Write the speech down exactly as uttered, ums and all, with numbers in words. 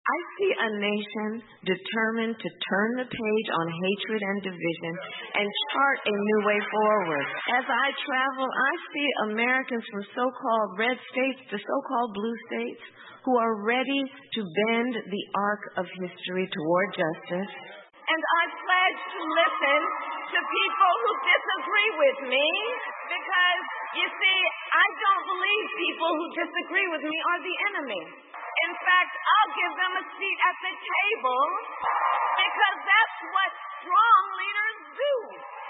I see a nation determined to turn the page on hatred and division and chart a new way forward. As I travel, I see Americans from so-called red states to so-called blue states who are ready to bend the arc of history toward justice. And I pledge to listen to people who disagree with me because, you see, I don't believe people who disagree with me are the enemy. In fact, I'll give them a seat at the table because that's what strong leaders do.